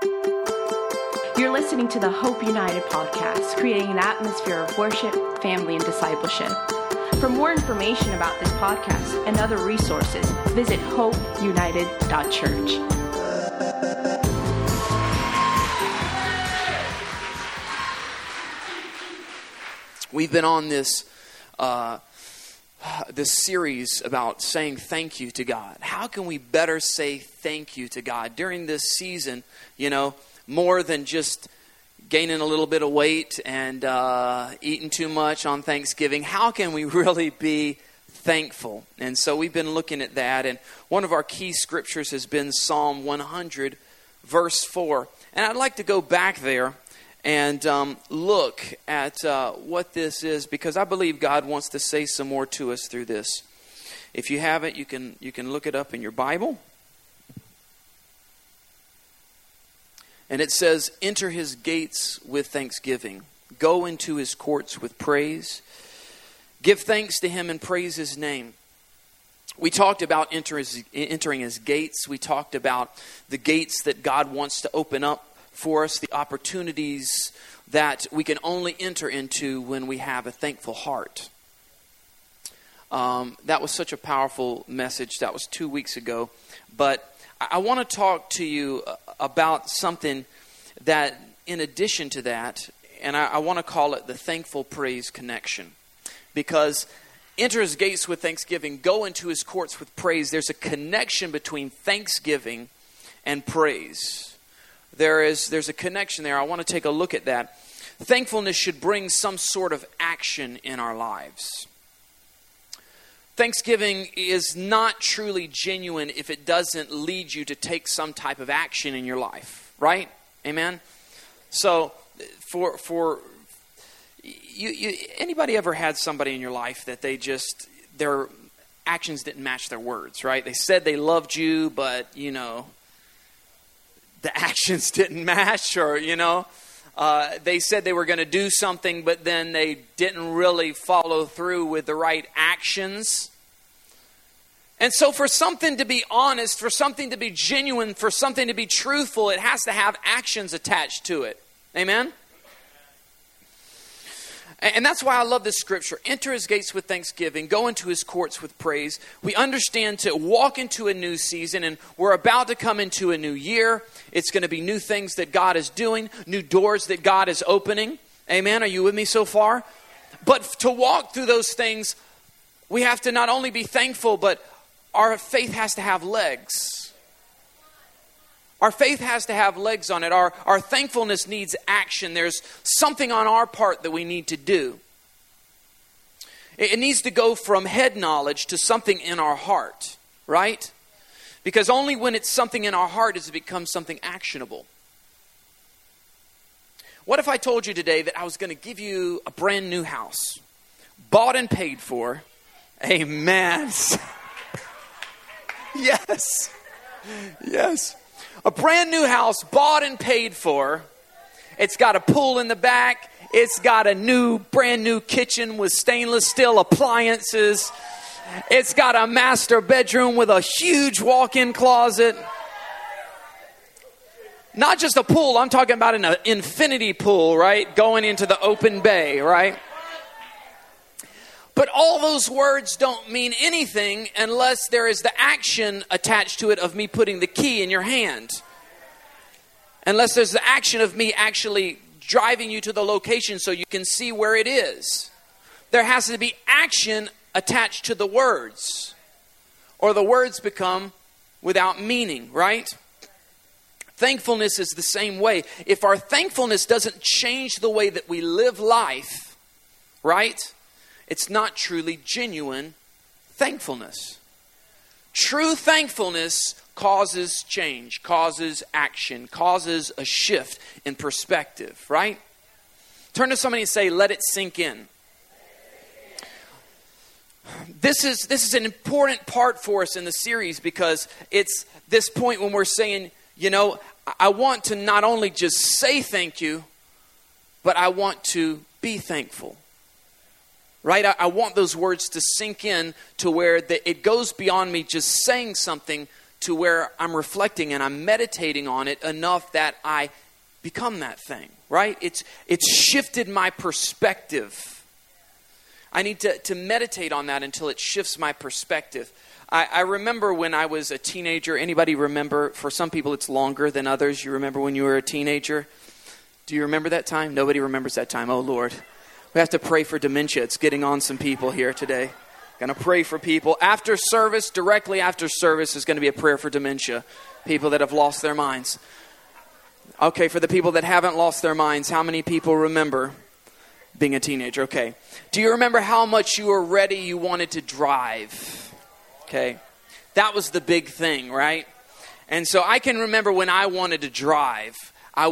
You're listening to the Hope United podcast, creating an atmosphere of worship, family, and discipleship. For more information about this podcast and other resources, visit hopeunited.church. We've been on this series about saying thank you to God. How can we better say thank you to God during this season? You know, more than just gaining a little bit of weight and eating too much on Thanksgiving. How can we really be thankful? And so we've been looking at that. And one of our key scriptures has been Psalm 100, verse 4. And I'd like to go back there and look at what this is, because I believe God wants to say some more to us through this. If you have it, you can look it up in your Bible. And it says, enter his gates with thanksgiving. Go into his courts with praise. Give thanks to him and praise his name. We talked about entering his gates. We talked about the gates that God wants to open up for us, the opportunities that we can only enter into when we have a thankful heart. That was such a powerful message. That was 2 weeks ago. But I want to talk to you about something that, in addition to that, and I want to call it the thankful praise connection. Because enter his gates with thanksgiving, go into his courts with praise. There's a connection between thanksgiving and praise. There's a connection there. I want to take a look at that. Thankfulness should bring some sort of action in our lives. Thanksgiving is not truly genuine if it doesn't lead you to take some type of action in your life, right? Amen? So, for you anybody ever had somebody in your life that their actions didn't match their words, right? They said they loved you, but, the actions didn't match, or, they said they were going to do something, but then they didn't really follow through with the right actions. And so for something to be honest, for something to be genuine, for something to be truthful, it has to have actions attached to it. Amen? And that's why I love this scripture. Enter his gates with thanksgiving. Go into his courts with praise. We understand to walk into a new season, and we're about to come into a new year. It's going to be new things that God is doing, new doors that God is opening. Amen? Are you with me so far? But to walk through those things, we have to not only be thankful, but our faith has to have legs. Our faith has to have legs on it. Our thankfulness needs action. There's something on our part that we need to do. It needs to go from head knowledge to something in our heart, right? Because only when it's something in our heart does it become something actionable. What if I told you today that I was going to give you a brand new house, bought and paid for? Amen. Yes. Yes. A brand new house, bought and paid for. It's got a pool in the back. It's got a brand new kitchen with stainless steel appliances. It's got a master bedroom with a huge walk-in closet. Not just a pool, I'm talking about an infinity pool, right? Going into the open bay, right? But all those words don't mean anything unless there is the action attached to it of me putting the key in your hand. Unless there's the action of me actually driving you to the location so you can see where it is. There has to be action attached to the words, or the words become without meaning, right? Thankfulness is the same way. If our thankfulness doesn't change the way that we live life, right? It's not truly genuine thankfulness. True thankfulness causes change, causes action, causes a shift in perspective, right? Turn to somebody and say, let it sink in. This is an important part for us in the series, because it's this point when we're saying, I want to not only just say thank you, but I want to be thankful. Right? I want those words to sink in to where it goes beyond me just saying something to where I'm reflecting and I'm meditating on it enough that I become that thing, right? It's shifted my perspective. I need to meditate on that until it shifts my perspective. I remember when I was a teenager. Anybody remember? For some people it's longer than others. You remember when you were a teenager? Do you remember that time? Nobody remembers that time. Oh, Lord. We have to pray for dementia. It's getting on some people here today. Going to pray for people. After service, directly after service, is going to be a prayer for dementia. People that have lost their minds. Okay, for the people that haven't lost their minds, how many people remember being a teenager? Okay. Do you remember how much you were ready, you wanted to drive? Okay. That was the big thing, right? And so I can remember when I wanted to drive. I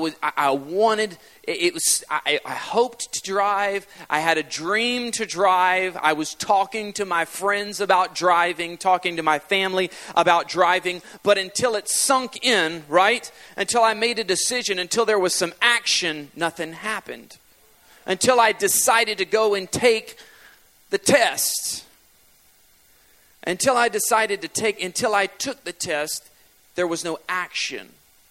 hoped to drive. I had a dream to drive. I was talking to my friends about driving, talking to my family about driving. But until it sunk in, right? Until I made a decision, until there was some action, nothing happened. Until I decided to go and take the test. Until I took the test, there was no action.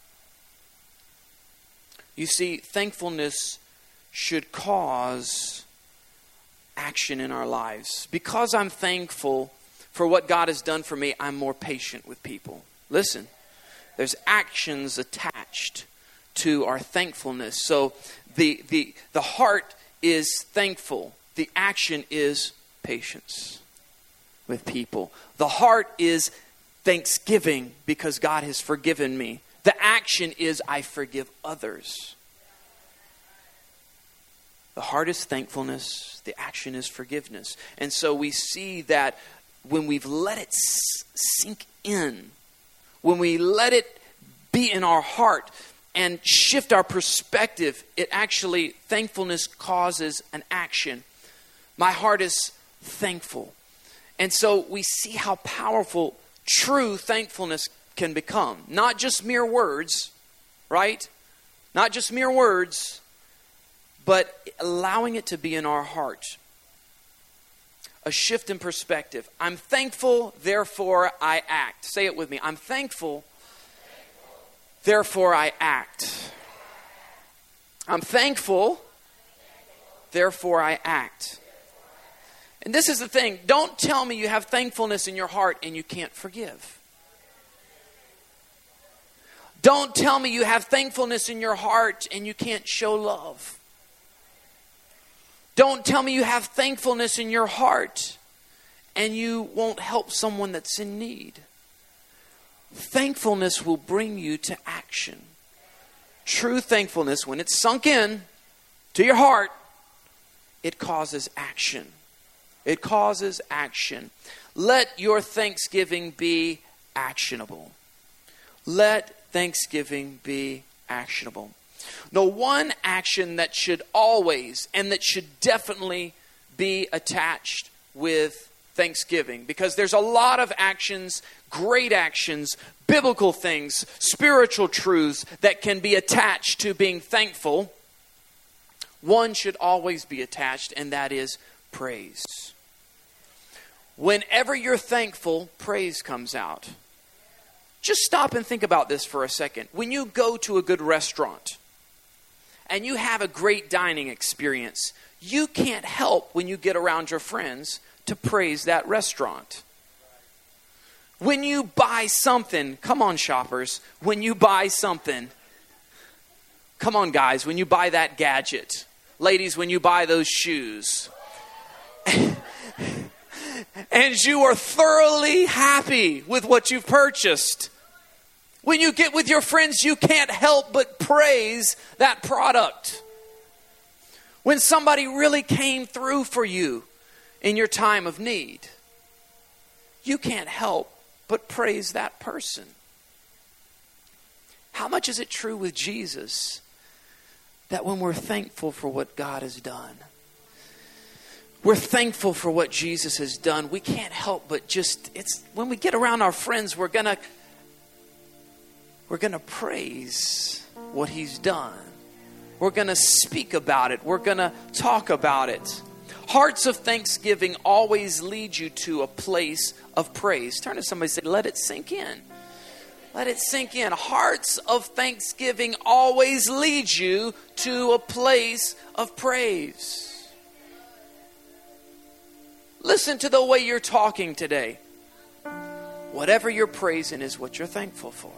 You see, thankfulness should cause action in our lives. Because I'm thankful for what God has done for me, I'm more patient with people. Listen, there's actions attached to our thankfulness. So the heart is thankful. The action is patience with people. The heart is thanksgiving because God has forgiven me. The action is I forgive others. The heart is thankfulness. The action is forgiveness. And so we see that when we've let it sink in, when we let it be in our heart and shift our perspective, thankfulness causes an action. My heart is thankful. And so we see how powerful true thankfulness can become. Not just mere words, right? Not just mere words, but allowing it to be in our heart. A shift in perspective. I'm thankful, therefore I act. Say it with me. I'm thankful, therefore I act. I'm thankful, therefore I act. And this is the thing. Don't tell me you have thankfulness in your heart and you can't forgive. Don't tell me you have thankfulness in your heart and you can't show love. Don't tell me you have thankfulness in your heart and you won't help someone that's in need. Thankfulness will bring you to action. True thankfulness, when it's sunk in to your heart, it causes action. It causes action. Let your thanksgiving be actionable. Let thanksgiving be actionable. No, one action that should always and that should definitely be attached with thanksgiving, because there's a lot of actions, great actions, biblical things, spiritual truths that can be attached to being thankful. One should always be attached, and that is praise. Whenever you're thankful, praise comes out. Just stop and think about this for a second. When you go to a good restaurant and you have a great dining experience, you can't help when you get around your friends to praise that restaurant. When you buy something, come on shoppers, when you buy something, come on guys, when you buy that gadget, ladies, when you buy those shoes, and you are thoroughly happy with what you've purchased. When you get with your friends, you can't help but praise that product. When somebody really came through for you in your time of need, you can't help but praise that person. How much is it true with Jesus that when we're thankful for what God has done, we're thankful for what Jesus has done, we can't help but it's when we get around our friends, we're gonna praise what he's done. We're gonna speak about it. We're gonna talk about it. Hearts of thanksgiving always lead you to a place of praise. Turn to somebody and say, let it sink in. Let it sink in. Hearts of thanksgiving always lead you to a place of praise. Listen to the way you're talking today. Whatever you're praising is what you're thankful for.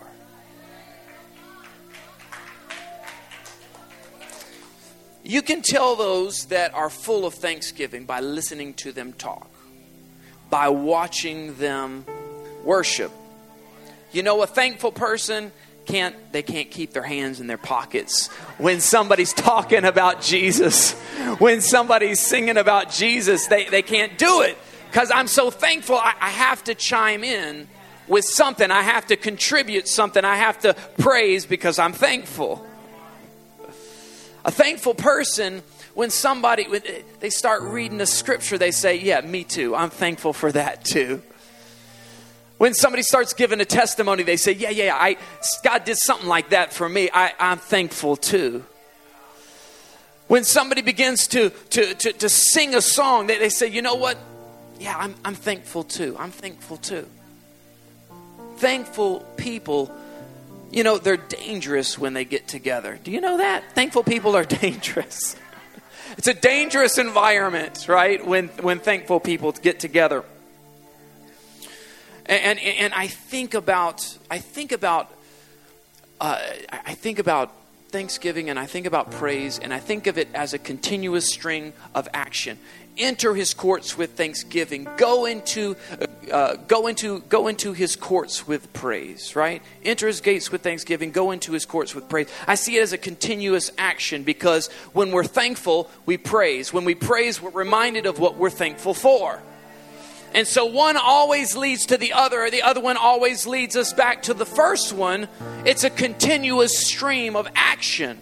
You can tell those that are full of thanksgiving by listening to them talk, by watching them worship. You know, a thankful person can't keep their hands in their pockets when somebody's talking about Jesus. When somebody's singing about Jesus, they can't do it because I'm so thankful. I have to chime in with something. I have to contribute something. I have to praise because I'm thankful. A thankful person, when they start reading the scripture, they say, yeah, me too. I'm thankful for that too. When somebody starts giving a testimony, they say, yeah, God did something like that for me. I'm thankful too. When somebody begins to sing a song, they say, you know what? Yeah, I'm thankful too. I'm thankful too. Thankful people, you know, they're dangerous when they get together. Do you know that? Thankful people are dangerous. It's a dangerous environment, right? When thankful people get together. And I think about Thanksgiving, and I think about praise, and I think of it as a continuous string of action. Enter his courts with thanksgiving. Go into his courts with praise, right? Enter his gates with thanksgiving. Go into his courts with praise. I see it as a continuous action because when we're thankful, we praise. When we praise, we're reminded of what we're thankful for. And so one always leads to the other one always leads us back to the first one. It's a continuous stream of action.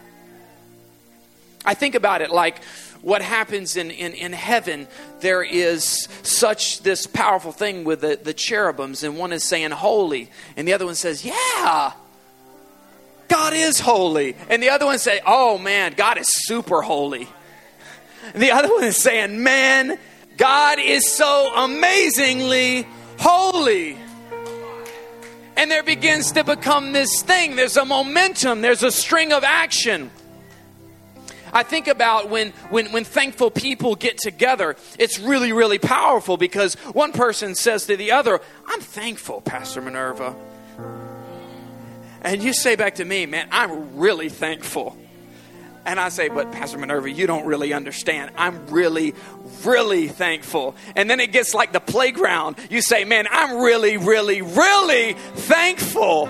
I think about it like what happens in heaven. There is such this powerful thing with the cherubims, and one is saying holy, and the other one says, yeah, God is holy. And the other one says, oh man, God is super holy. And the other one is saying, man, God is so amazingly holy. And there begins to become this thing. There's a momentum. There's a string of action. I think about when thankful people get together, it's really, really powerful because one person says to the other, I'm thankful, Pastor Minerva. And you say back to me, man, I'm really thankful. And I say, but Pastor Minerva, you don't really understand. I'm really, really thankful. And then it gets like the playground. You say, man, I'm really, really, really thankful.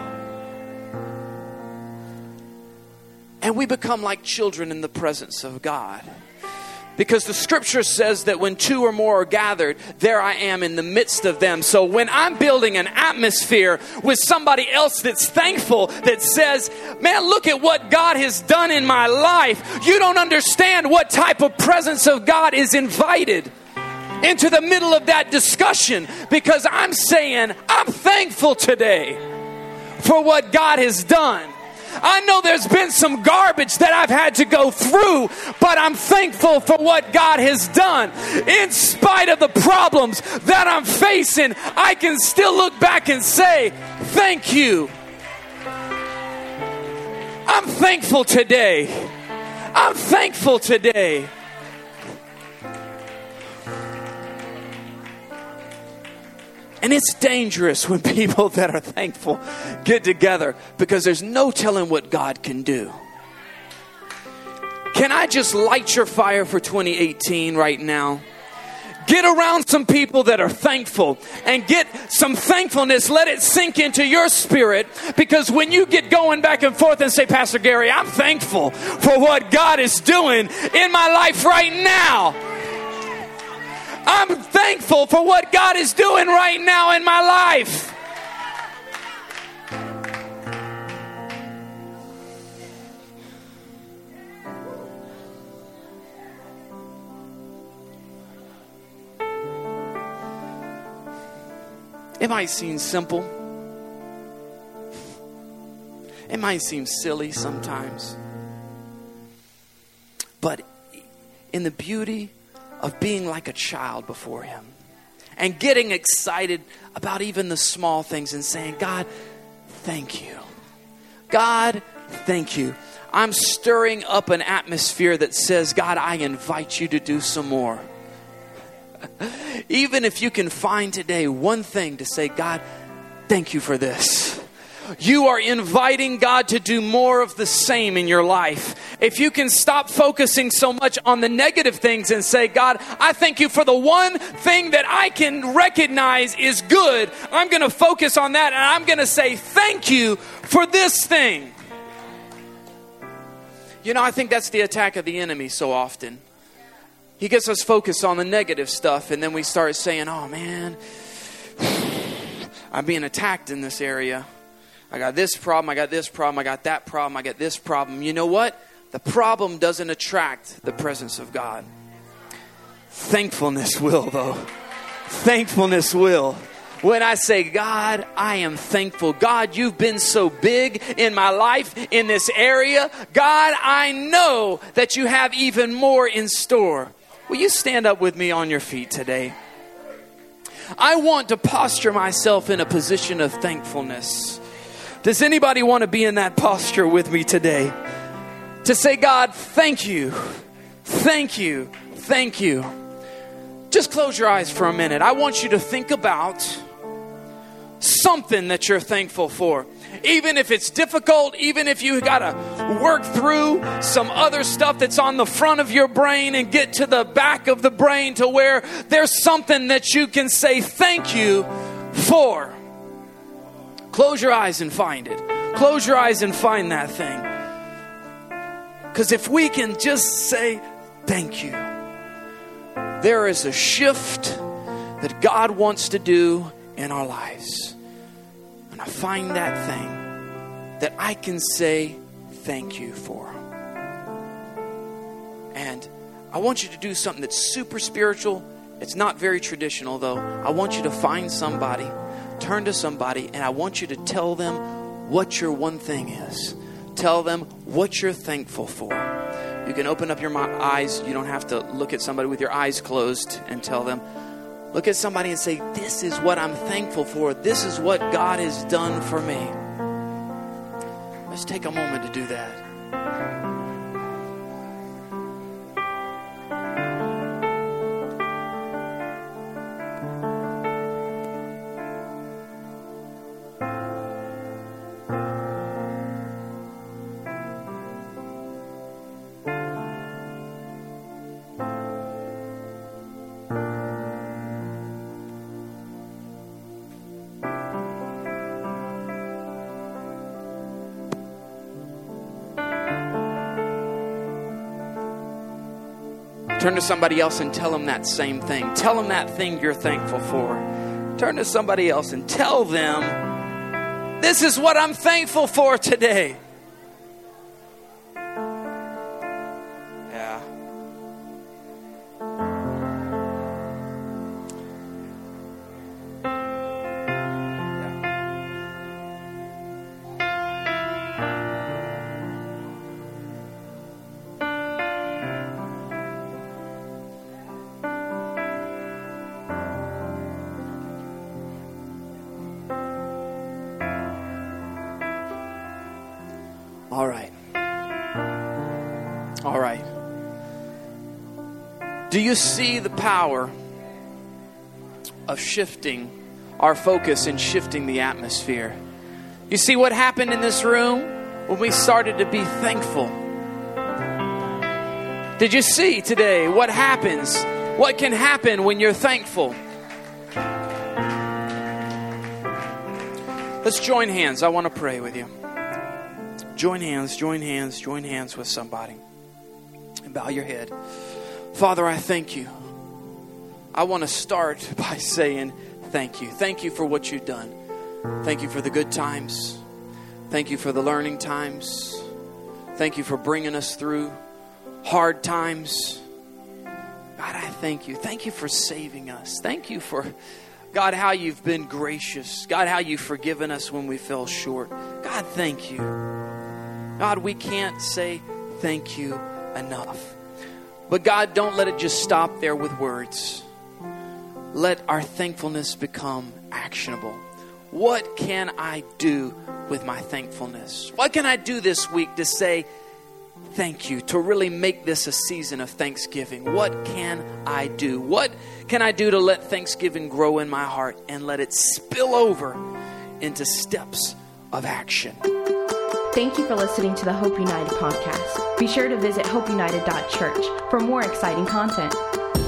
And we become like children in the presence of God. Because the scripture says that when two or more are gathered, there I am in the midst of them. So when I'm building an atmosphere with somebody else that's thankful, that says, man, look at what God has done in my life. You don't understand what type of presence of God is invited into the middle of that discussion. Because I'm saying, I'm thankful today for what God has done. I know there's been some garbage that I've had to go through, but I'm thankful for what God has done. In spite of the problems that I'm facing, I can still look back and say, thank you. I'm thankful today. I'm thankful today. And it's dangerous when people that are thankful get together because there's no telling what God can do. Can I just light your fire for 2018 right now? Get around some people that are thankful and get some thankfulness. Let it sink into your spirit, because when you get going back and forth and say, Pastor Gary, I'm thankful for what God is doing in my life right now. I'm thankful for what God is doing right now in my life. It might seem simple. It might seem silly sometimes. But in the beauty of being like a child before Him and getting excited about even the small things and saying, God, thank you. God, thank you. I'm stirring up an atmosphere that says, God, I invite you to do some more. Even if you can find today one thing to say, God, thank you for this. You are inviting God to do more of the same in your life. If you can stop focusing so much on the negative things and say, God, I thank you for the one thing that I can recognize is good. I'm going to focus on that and I'm going to say thank you for this thing. You know, I think that's the attack of the enemy so often. He gets us focused on the negative stuff and then we start saying, oh man, I'm being attacked in this area. I got this problem, I got this problem, I got that problem, I got this problem. You know what? The problem doesn't attract the presence of God. Thankfulness will, though. Thankfulness will. When I say, God, I am thankful. God, you've been so big in my life in this area. God, I know that you have even more in store. Will you stand up with me on your feet today? I want to posture myself in a position of thankfulness. Does anybody want to be in that posture with me today? To say, God, thank you. Thank you. Thank you. Just close your eyes for a minute. I want you to think about something that you're thankful for. Even if it's difficult, even if you got to work through some other stuff that's on the front of your brain and get to the back of the brain to where there's something that you can say thank you for. Close your eyes and find it. Close your eyes and find that thing. Because if we can just say thank you, there is a shift that God wants to do in our lives. And I find that thing that I can say thank you for. And I want you to do something that's super spiritual. It's not very traditional though. I want you to find somebody, turn to somebody, and I want you to tell them what your one thing is. Tell them what you're thankful for. You can open up your eyes. You don't have to look at somebody with your eyes closed and tell them. Look at somebody and say, this is what I'm thankful for. This is what God has done for me. Let's take a moment to do that. Turn to somebody else and tell them that same thing. Tell them that thing you're thankful for. Turn to somebody else and tell them, this is what I'm thankful for today. Yeah. All right. All right. Do you see the power of shifting our focus and shifting the atmosphere? You see what happened in this room when we started to be thankful? Did you see today what happens? What can happen when you're thankful? Let's join hands. I want to pray with you. Join hands, join hands, join hands with somebody. And bow your head. Father, I thank you. I want to start by saying thank you. Thank you for what you've done. Thank you for the good times. Thank you for the learning times. Thank you for bringing us through hard times. God, I thank you. Thank you for saving us. Thank you for, God, how you've been gracious. God, how you've forgiven us when we fell short. God, thank you. God, we can't say thank you enough. But God, don't let it just stop there with words. Let our thankfulness become actionable. What can I do with my thankfulness? What can I do this week to say thank you, to really make this a season of thanksgiving? What can I do? What can I do to let thanksgiving grow in my heart and let it spill over into steps of action? Thank you for listening to the Hope United podcast. Be sure to visit hopeunited.church for more exciting content.